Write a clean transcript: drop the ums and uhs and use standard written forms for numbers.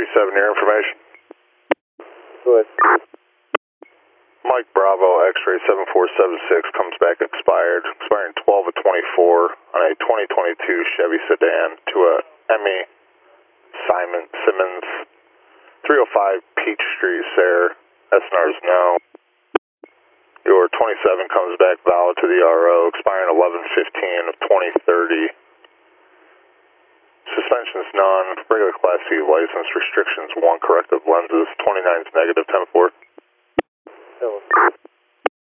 37, your information. Go ahead. Mike Bravo, X-ray 7476, comes back expired. Expiring 12 of 24 on a 2022 Chevy sedan to a Emmy Simmons, 305 Peachtree, Sayre. SNR's no. Your 27 comes back valid to the RO, expiring 11/15 of 2030. Suspension's none. Regular Class C license. Restrictions 1. Corrective lenses. 29's negative. 10-4.